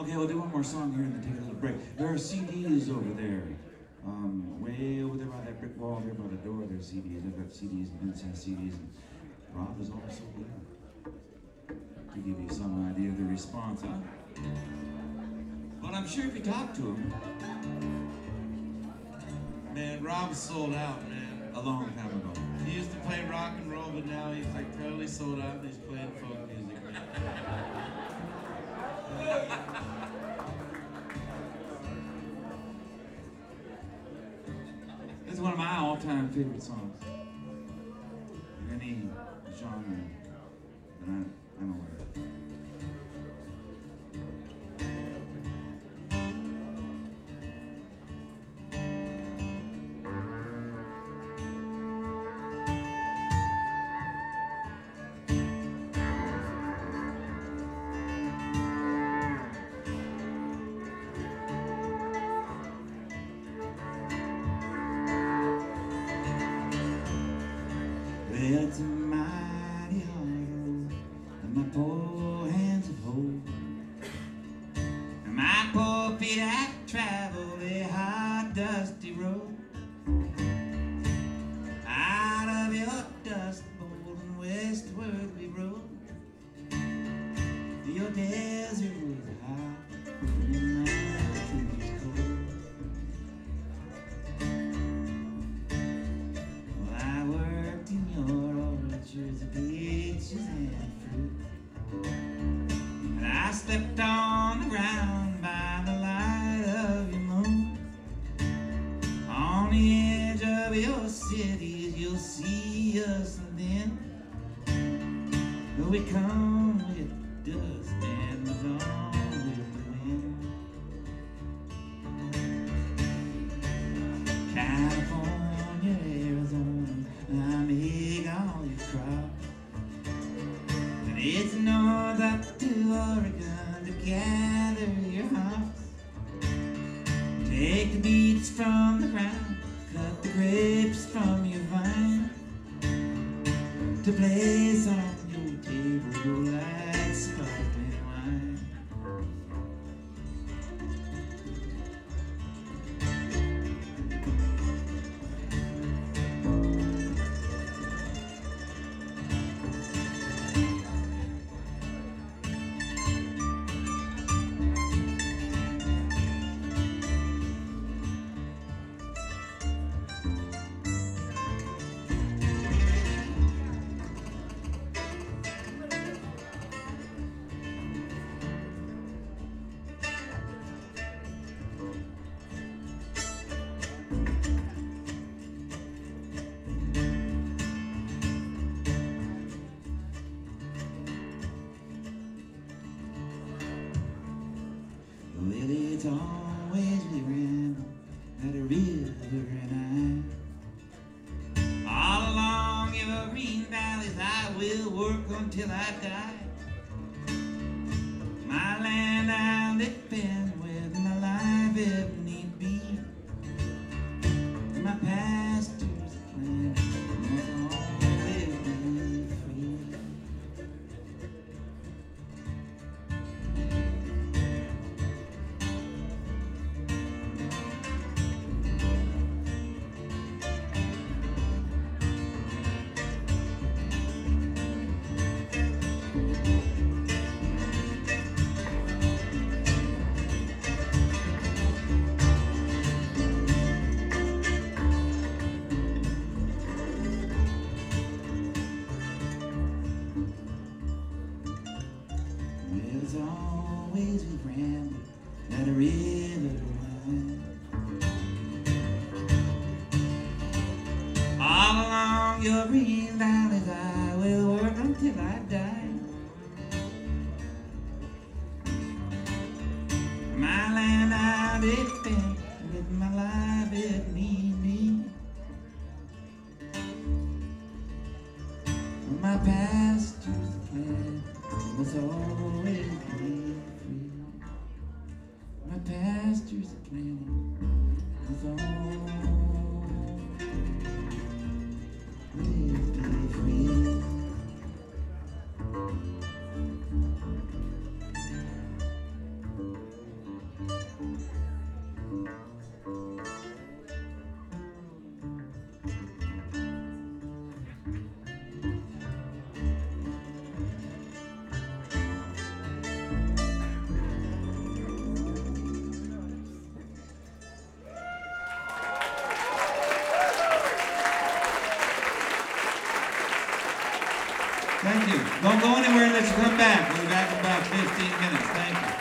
Okay, we'll do one more song here and then take a little break. There are CDs over there. Way over there by that brick wall there by the door, there's CDs. I've got CDs and Vince has CDs and Rob is also here. To give you some idea of the response, huh? But I'm sure if you talk to him, Man, Rob's sold out, man. a long time ago. He used to play rock and roll, but now he's like totally sold out and he's playing folk music, man. This is one of my all-time favorite songs. Any genre that I'm aware of. Well, it's a mighty hard road that my poor hands have hold. And my poor feet have traveled a hard, dusty road. Out of your dust bowl and westward we rode. Your desert was hot and your mountain was cold. Well, I worked in your orchards of peaches and fruit, and I slept on the ground by the light of your moon. On the edge of your cities you'll see us, and then we come with dust and we're gone with the wind. California, Arizona, I make all your crops. And it's north up to Oregon to gather your hops. Take the beets from the ground, cut the grapes from your vine, to place on your table like sparkling wine. Well, it's always we ramble at a river and all along your green valleys I will work until I die. My land I'll defend with my life if need be. My pastures planted must always be free. There's always we ramble at a river line. All along your green valleys I will work until I die. My land I'll defend with my life if need be. My pastures planted must always be free. My pastures are planted must always be free. Thank you. Don't go anywhere unless you come back. We'll be back in about 15 minutes. Thank you.